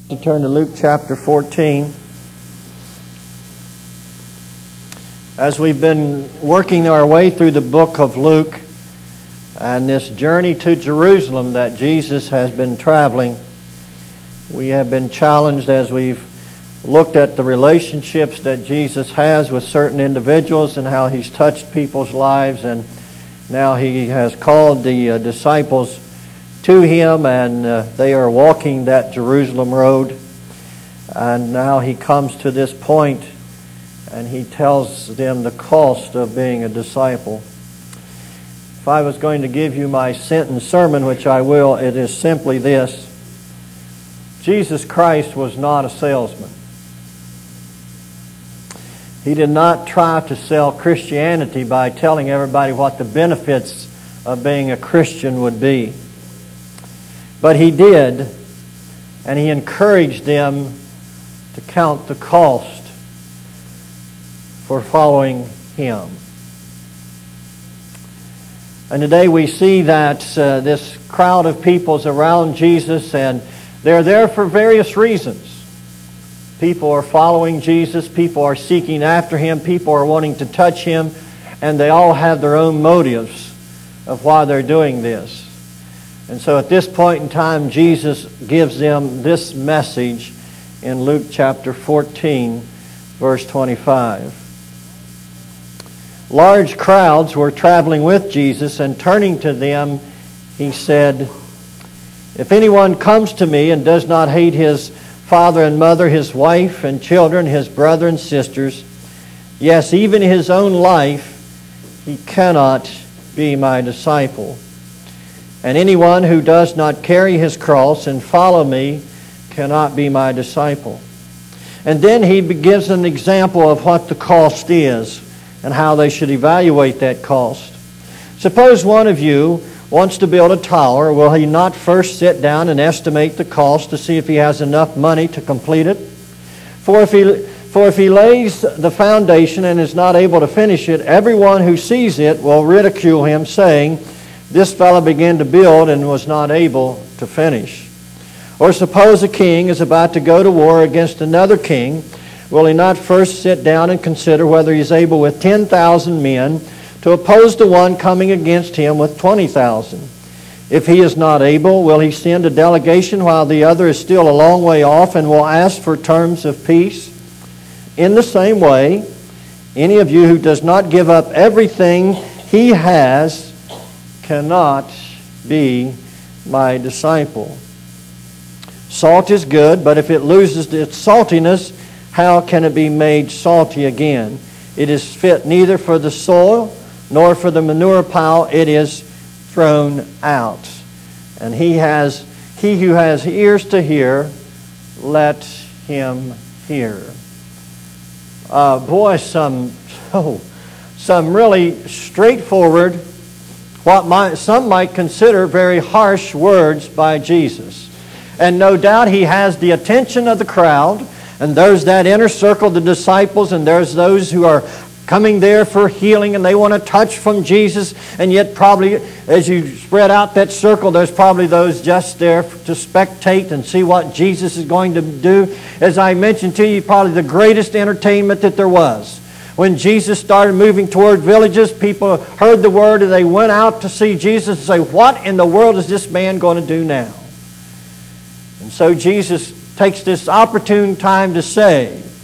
To turn to Luke chapter 14. As we've been working our way through the book of Luke and this journey to Jerusalem that Jesus has been traveling, we have been challenged as we've looked at the relationships that Jesus has with certain individuals and how He's touched people's lives, and now He has called the disciples to Him, and they are walking that Jerusalem road. And now He comes to this point and He tells them the cost of being a disciple. If I was going to give you my sentence sermon, which I will, it is simply this: Jesus Christ was not a salesman. He did not try to sell Christianity by telling everybody what the benefits of being a Christian would be. But He did, and He encouraged them to count the cost for following Him. And today we see that this crowd of people is around Jesus, and they're there for various reasons. People are following Jesus, people are seeking after Him, people are wanting to touch Him, and they all have their own motives of why they're doing this. And so at this point in time, Jesus gives them this message in Luke chapter 14, verse 25. Large crowds were traveling with Jesus, and turning to them, He said, "If anyone comes to me and does not hate his father and mother, his wife and children, his brother and sisters, yes, even his own life, he cannot be my disciple. And anyone who does not carry his cross and follow me cannot be my disciple." And then He gives an example of what the cost is and how they should evaluate that cost. Suppose one of you wants to build a tower. Will he not first sit down and estimate the cost to see if he has enough money to complete it? For if he lays the foundation and is not able to finish it, everyone who sees it will ridicule him, saying, "This fellow began to build and was not able to finish." Or suppose a king is about to go to war against another king. Will he not first sit down and consider whether he is able with 10,000 men to oppose the one coming against him with 20,000? If he is not able, will he send a delegation while the other is still a long way off and will ask for terms of peace? In the same way, any of you who does not give up everything he has cannot be my disciple. Salt is good, but if it loses its saltiness, how can it be made salty again? It is fit neither for the soil nor for the manure pile. It is thrown out. And he who has ears to hear, let him hear. Some really straightforward, some might consider very harsh words by Jesus. And no doubt He has the attention of the crowd, and there's that inner circle, the disciples, and there's those who are coming there for healing, and they want to touch from Jesus, and yet probably as you spread out that circle, there's probably those just there to spectate and see what Jesus is going to do. As I mentioned to you, probably the greatest entertainment that there was. When Jesus started moving toward villages, people heard the word and they went out to see Jesus and say, "What in the world is this man going to do now?" And so Jesus takes this opportune time to say,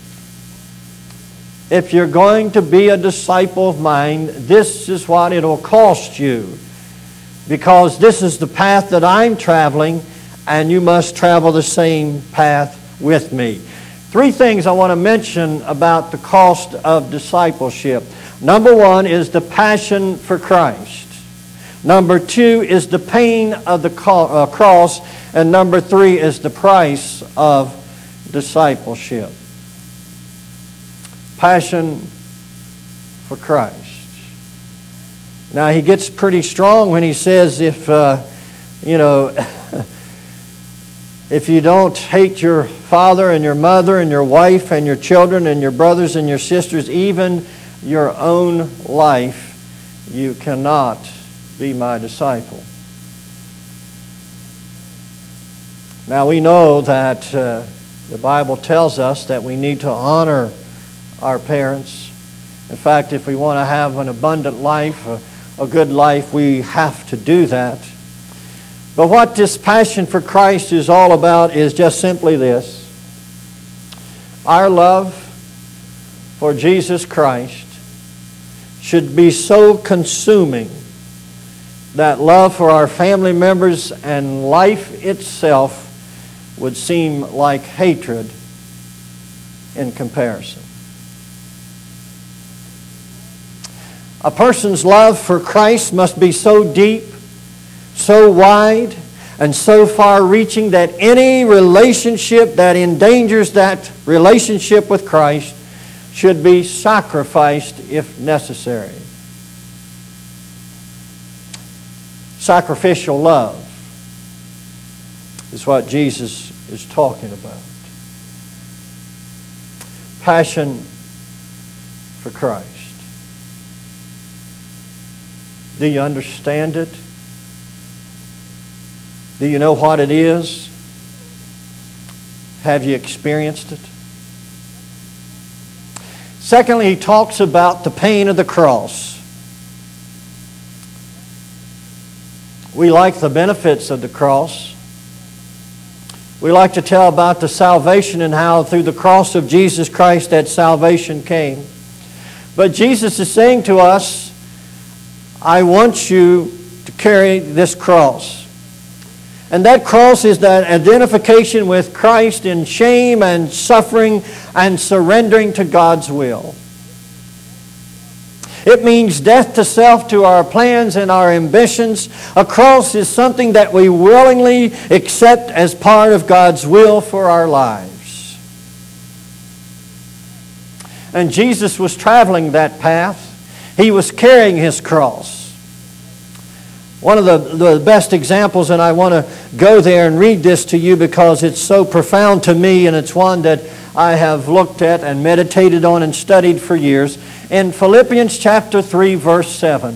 if you're going to be a disciple of mine, this is what it'll cost you. Because this is the path that I'm traveling, and you must travel the same path with me. Three things I want to mention about the cost of discipleship. Number one is the passion for Christ. Number two is the pain of the cross. And number three is the price of discipleship. Passion for Christ. Now He gets pretty strong when He says, if you don't hate your father and your mother and your wife and your children and your brothers and your sisters, even your own life, you cannot be my disciple. Now we know that The Bible tells us that we need to honor our parents. In fact, if we want to have an abundant life, a good life, we have to do that. But what this passion for Christ is all about is just simply this. Our love for Jesus Christ should be so consuming that love for our family members and life itself would seem like hatred in comparison. A person's love for Christ must be so deep, so wide, and so far-reaching that any relationship that endangers that relationship with Christ should be sacrificed if necessary. Sacrificial love is what Jesus is talking about. Passion for Christ. Do you understand it? Do you know what it is? Have you experienced it? Secondly, he talks about the pain of the cross. We like the benefits of the cross. We like to tell about the salvation and how through the cross of Jesus Christ that salvation came. But Jesus is saying to us, I want you to carry this cross. And that cross is that identification with Christ in shame and suffering and surrendering to God's will. It means death to self, to our plans and our ambitions. A cross is something that we willingly accept as part of God's will for our lives. And Jesus was traveling that path. He was carrying His cross. One of the best examples, and I want to go there and read this to you because it's so profound to me, and it's one that I have looked at and meditated on and studied for years. In Philippians chapter 3, verse 7.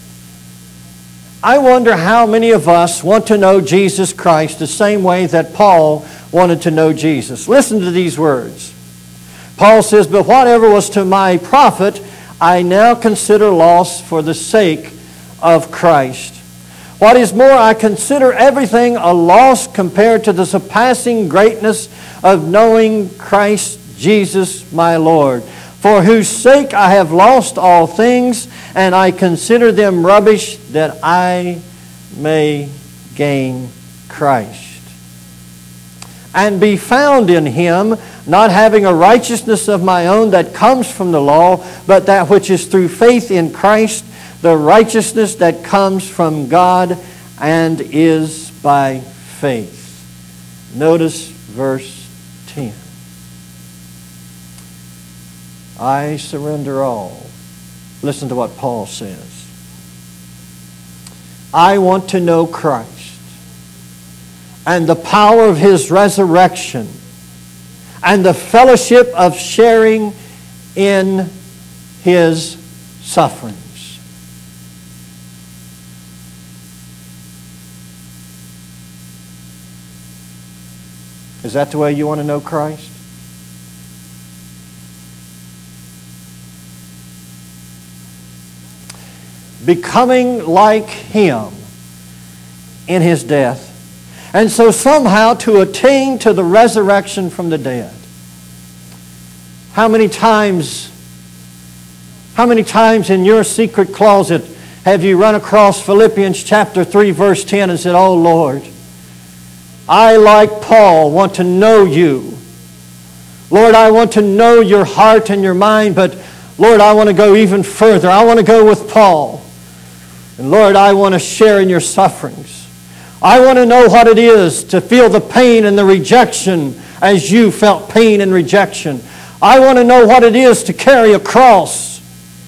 I wonder how many of us want to know Jesus Christ the same way that Paul wanted to know Jesus. Listen to these words. Paul says, but whatever was to my profit, I now consider loss for the sake of Christ. What is more, I consider everything a loss compared to the surpassing greatness of knowing Christ Jesus my Lord, for whose sake I have lost all things, and I consider them rubbish that I may gain Christ, and be found in Him, not having a righteousness of my own that comes from the law, but that which is through faith in Christ, the righteousness that comes from God and is by faith. Notice verse 10. I surrender all. Listen to what Paul says. I want to know Christ and the power of His resurrection and the fellowship of sharing in His sufferings. Is that the way you want to know Christ? Becoming like Him in His death, and so somehow to attain to the resurrection from the dead. How many times in your secret closet have you run across Philippians chapter 3 verse 10 and said, oh Lord, I, like Paul, want to know You. Lord, I want to know Your heart and Your mind, but Lord, I want to go even further. I want to go with Paul. And Lord, I want to share in Your sufferings. I want to know what it is to feel the pain and the rejection as You felt pain and rejection. I want to know what it is to carry a cross.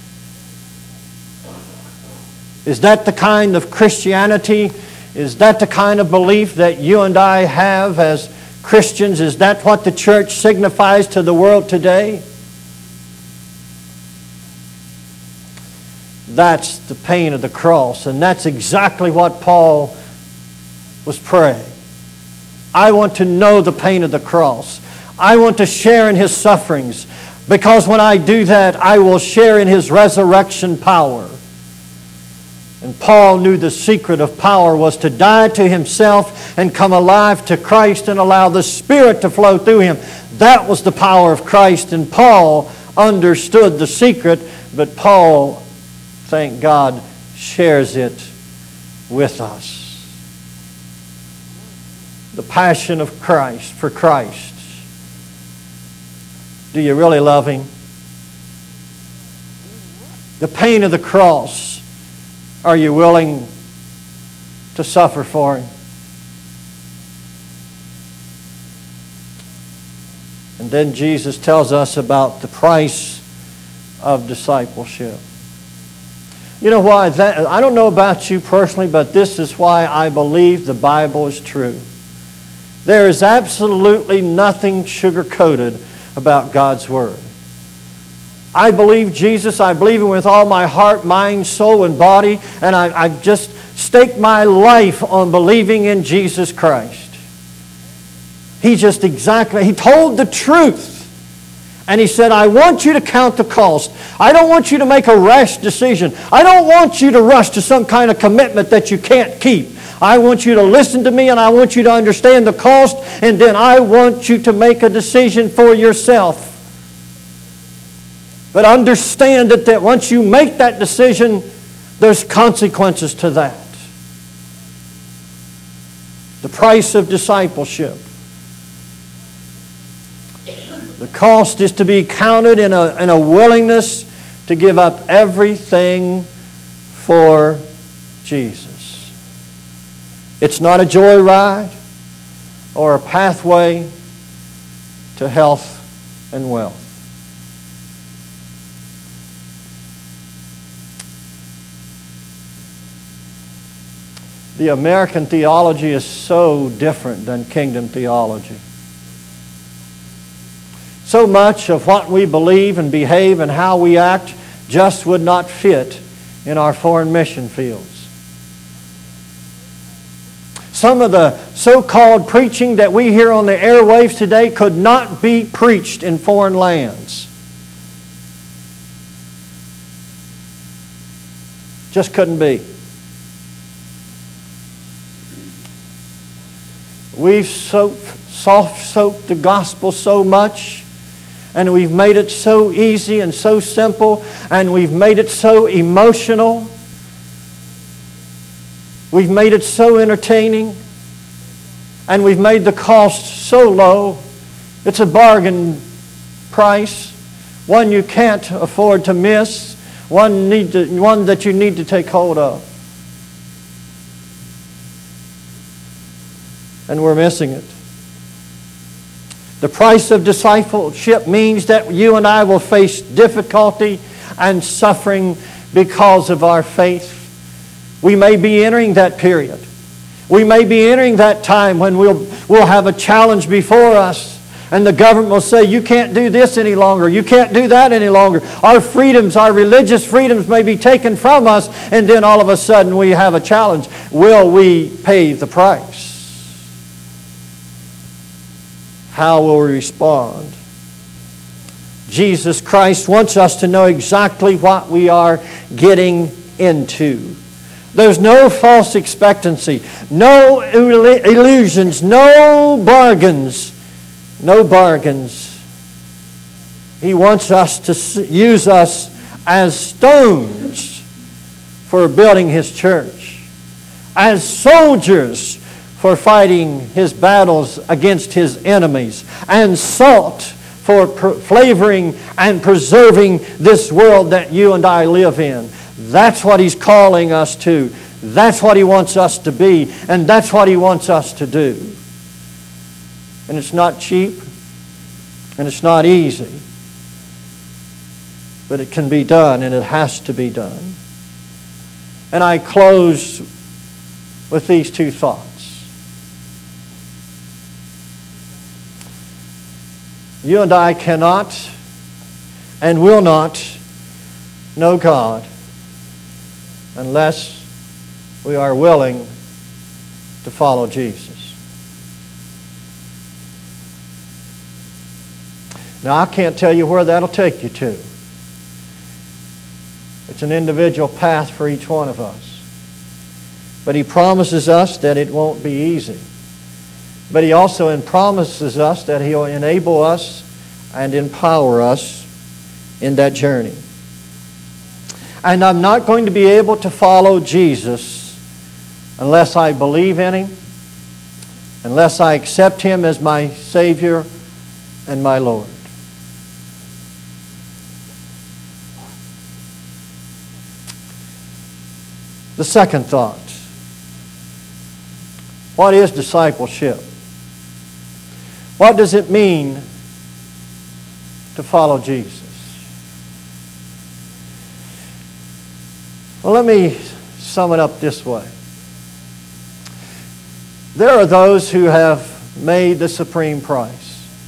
Is that the kind of Christianity? Is that the kind of belief that you and I have as Christians? Is that what the church signifies to the world today? That's the pain of the cross, and that's exactly what Paul was praying. I want to know the pain of the cross. I want to share in His sufferings, because when I do that, I will share in His resurrection power. And Paul knew the secret of power was to die to himself and come alive to Christ and allow the Spirit to flow through him. That was the power of Christ, and Paul understood the secret, but Paul, thank God, shares it with us. The passion of Christ for Christ. Do you really love Him? The pain of the cross. Are you willing to suffer for Him? And then Jesus tells us about the price of discipleship. You know why? I don't know about you personally, but this is why I believe the Bible is true. There is absolutely nothing sugar-coated about God's Word. I believe Jesus. I believe Him with all my heart, mind, soul, and body. And I've just staked my life on believing in Jesus Christ. He told the truth. And He said, I want you to count the cost. I don't want you to make a rash decision. I don't want you to rush to some kind of commitment that you can't keep. I want you to listen to me, and I want you to understand the cost, and then I want you to make a decision for yourself. But understand that once you make that decision, there's consequences to that. The price of discipleship. The cost is to be counted in a willingness to give up everything for Jesus. It's not a joyride or a pathway to health and wealth. The American theology is so different than kingdom theology. So much of what we believe and behave and how we act just would not fit in our foreign mission fields. Some of the so-called preaching that we hear on the airwaves today could not be preached in foreign lands. Just couldn't be. We've soft-soaked the gospel so much, and we've made it so easy and so simple, and we've made it so emotional. We've made it so entertaining, and we've made the cost so low. It's a bargain price, one you can't afford to miss, one that you need to take hold of. And we're missing it. The price of discipleship means that you and I will face difficulty and suffering because of our faith. We may be entering that period. We may be entering that time when we'll have a challenge before us, and the government will say, you can't do this any longer, you can't do that any longer. Our freedoms, our religious freedoms may be taken from us, and then all of a sudden we have a challenge. Will we pay the price? How will we respond? Jesus Christ wants us to know exactly what we are getting into. There's no false expectancy, no illusions, no bargains. No bargains. He wants us to use us as stones for building His church, as soldiers for fighting His battles against His enemies, and salt for flavoring and preserving this world that you and I live in. That's what He's calling us to. That's what He wants us to be, and that's what He wants us to do. And it's not cheap, and it's not easy, but it can be done, and it has to be done. And I close with these two thoughts. You and I cannot and will not know God unless we are willing to follow Jesus. Now, I can't tell you where that'll take you to. It's an individual path for each one of us. But He promises us that it won't be easy. But He also promises us that He'll enable us and empower us in that journey. And I'm not going to be able to follow Jesus unless I believe in Him, unless I accept Him as my Savior and my Lord. The second thought. What is discipleship? What does it mean to follow Jesus? Well, let me sum it up this way. There are those who have made the supreme price.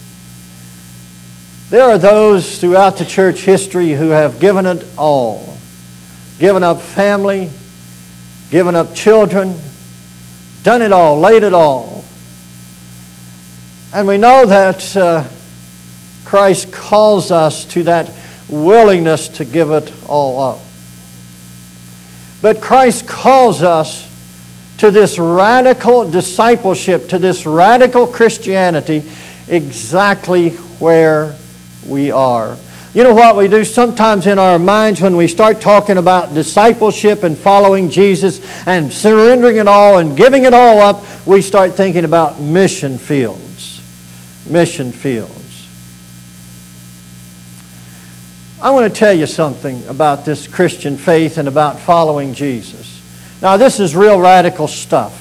There are those throughout the church history who have given it all. Given up family, given up children, done it all, laid it all. And we know that Christ calls us to that willingness to give it all up. But Christ calls us to this radical discipleship, to this radical Christianity, exactly where we are. You know what we do sometimes in our minds when we start talking about discipleship and following Jesus and surrendering it all and giving it all up, we start thinking about mission fields. Mission fields. I want to tell you something about this Christian faith and about following Jesus. Now, this is real radical stuff.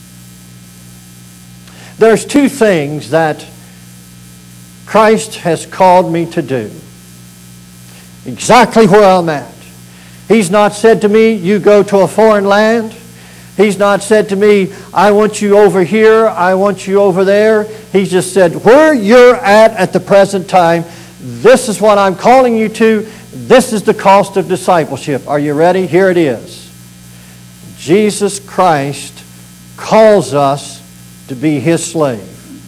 There's two things that Christ has called me to do. Exactly where I'm at. He's not said to me, you go to a foreign land. He's not said to me, I want you over here, I want you over there. He's just said, where you're at the present time, this is what I'm calling you to. This is the cost of discipleship. Are you ready? Here it is. Jesus Christ calls us to be His slave.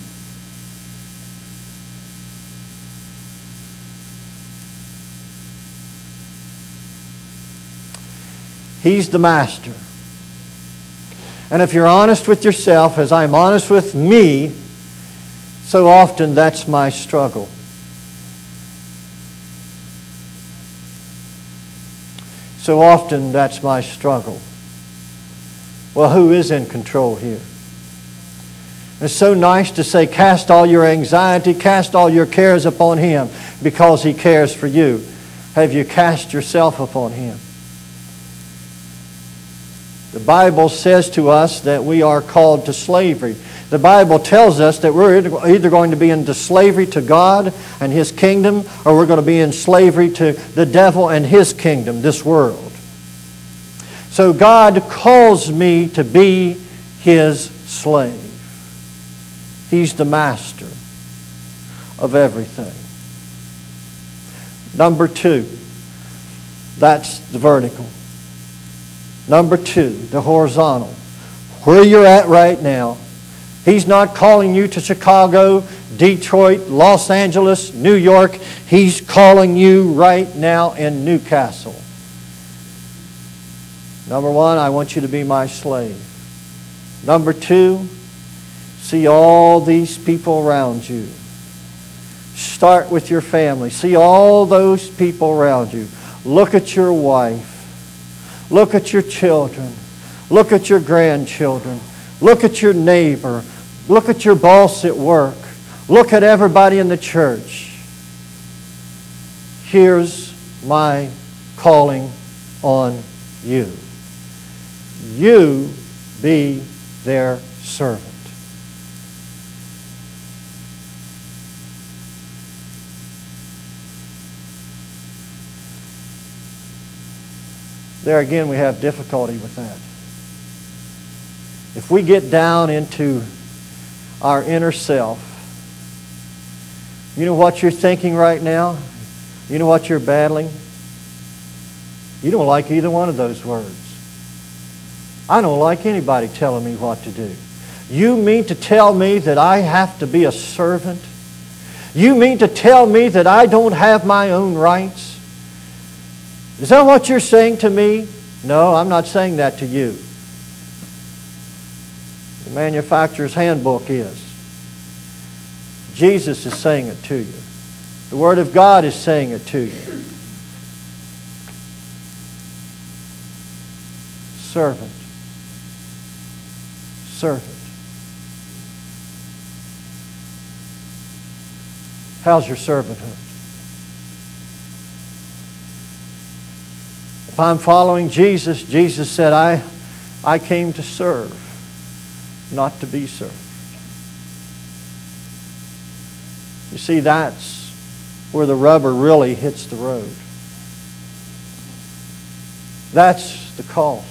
He's the master. And if you're honest with yourself, as I'm honest with me, so often that's my struggle. So often that's my struggle. Well, who is in control here? It's so nice to say, cast all your anxiety, cast all your cares upon Him, because He cares for you. Have you cast yourself upon Him? The Bible says to us that we are called to slavery. The Bible tells us that we're either going to be into slavery to God and His kingdom, or we're going to be in slavery to the devil and his kingdom, this world. So God calls me to be His slave. He's the master of everything. Number two, that's the vertical. Number two, the horizontal. Where you're at right now. He's not calling you to Chicago, Detroit, Los Angeles, New York. He's calling you right now in Newcastle. Number one, I want you to be my slave. Number two, see all these people around you. Start with your family. See all those people around you. Look at your wife. Look at your children. Look at your grandchildren. Look at your neighbor. Look at your boss at work. Look at everybody in the church. Here's my calling on you. You be their servant. There again, we have difficulty with that. If we get down into our inner self, you know what you're thinking right now? You know what you're battling? You don't like either one of those words. I don't like anybody telling me what to do. You mean to tell me that I have to be a servant? You mean to tell me that I don't have my own rights? Is that what you're saying to me? No, I'm not saying that to you. The manufacturer's handbook is. Jesus is saying it to you. The Word of God is saying it to you. Servant. Servant. How's your servanthood? If I'm following Jesus, Jesus said, I came to serve, not to be served. You see, that's where the rubber really hits the road. That's the cost.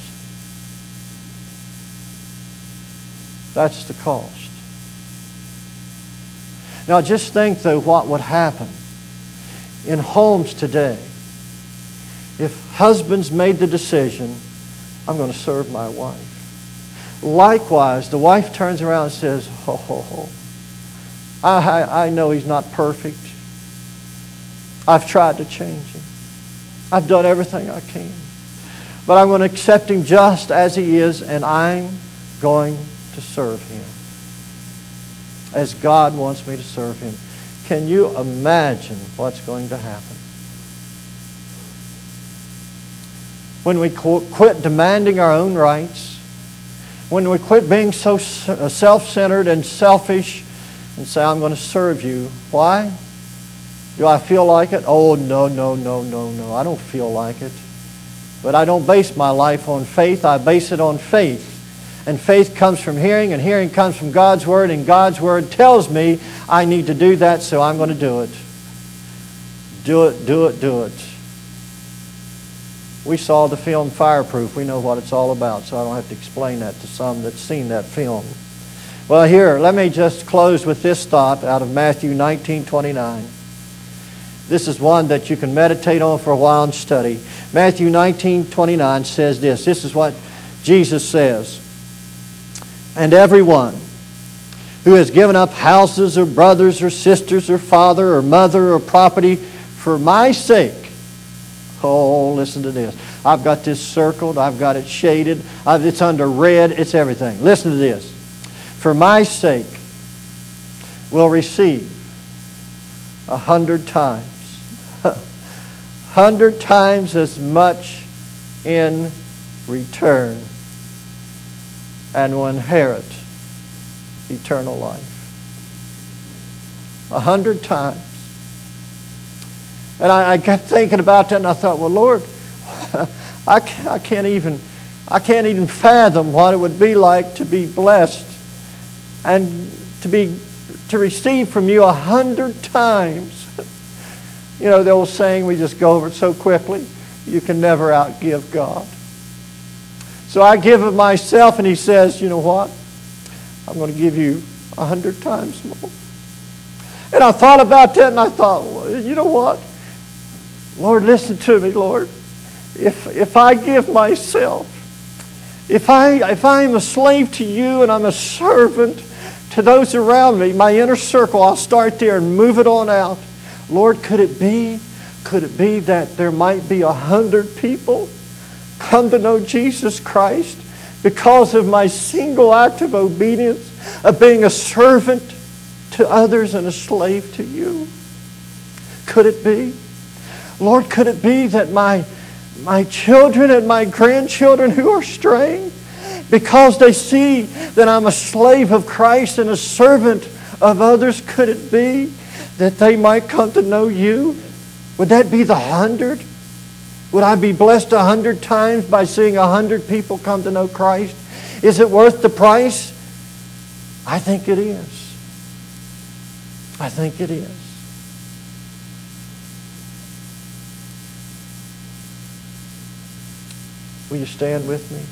That's the cost. Now just think, though, what would happen in homes today if husbands made the decision, I'm going to serve my wife. Likewise, the wife turns around and says, I know he's not perfect. I've tried to change him. I've done everything I can. But I'm going to accept him just as he is, and I'm going to serve him as God wants me to serve him. Can you imagine what's going to happen? When we quit demanding our own rights, when we quit being so self-centered and selfish and say, I'm going to serve you. Why? Do I feel like it? Oh, no. I don't feel like it. But I don't base my life on faith. I base it on faith. And faith comes from hearing, and hearing comes from God's Word, and God's Word tells me I need to do that, so I'm going to do it. Do it. We saw the film Fireproof. We know what it's all about, so I don't have to explain that to some that's seen that film. Well, here, let me just close with this thought out of Matthew 19:29. This is one that you can meditate on for a while and study. Matthew 19:29 says this. This is what Jesus says. And everyone who has given up houses or brothers or sisters or father or mother or property for my sake. Oh, listen to this. I've got this circled. I've got it shaded. It's under red. It's everything. Listen to this. For my sake will receive 100 times. 100 times as much in return, and will inherit eternal life. 100 times. And I kept thinking about that, and I thought, well, Lord, I can't even fathom what it would be like to be blessed and to receive from you 100 times. You know the old saying, we just go over it so quickly, you can never outgive God. So I give of myself, and He says, you know what? I'm going to give you 100 times more. And I thought about that, and I thought, well, you know what? Lord, listen to me, Lord. If I give myself, if I'm a slave to you and I'm a servant to those around me, my inner circle, I'll start there and move it on out. Lord, could it be that there might be 100 people come to know Jesus Christ because of my single act of obedience, of being a servant to others and a slave to you? Could it be? Lord, could it be that my children and my grandchildren who are straying, because they see that I'm a slave of Christ and a servant of others, could it be that they might come to know you? Would that be the 100? Would I be blessed 100 times by seeing 100 people come to know Christ? Is it worth the price? I think it is. I think it is. Will you stand with me?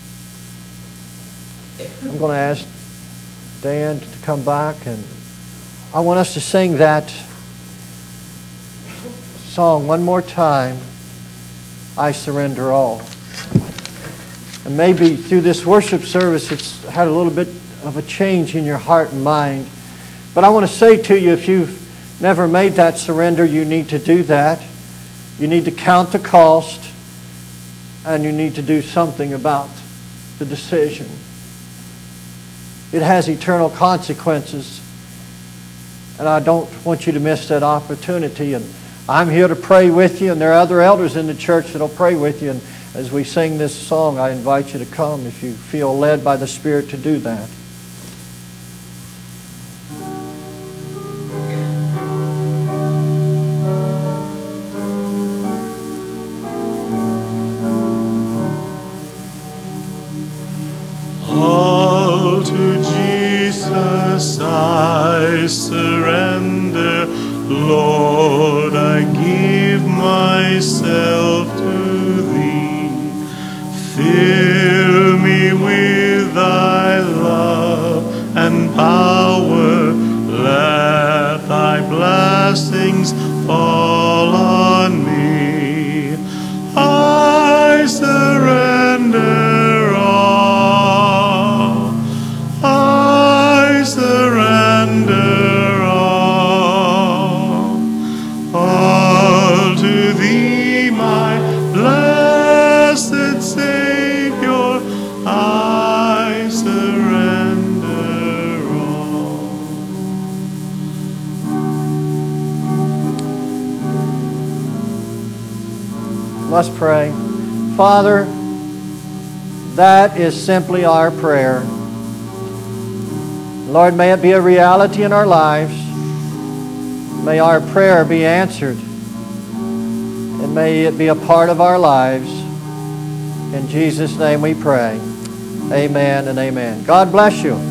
I'm going to ask Dan to come back, and I want us to sing that song one more time, I Surrender All. And maybe through this worship service it's had a little bit of a change in your heart and mind. But I want to say to you, if you've never made that surrender, you need to do that. You need to count the cost, and you need to do something about the decision. It has eternal consequences, and I don't want you to miss that opportunity. And I'm here to pray with you, and there are other elders in the church that will pray with you. And as we sing this song, I invite you to come if you feel led by the Spirit to do that. All to Jesus I surrender, Lord, I give myself to Thee. Fill me with Thy love and power, let Thy blessings fall on me. I surrender all, I surrender all to Thee, my blessed Savior, I surrender all. Let's pray. Father, that is simply our prayer. Lord, may it be a reality in our lives. May our prayer be answered. And may it be a part of our lives. In Jesus' name we pray. Amen and amen. God bless you.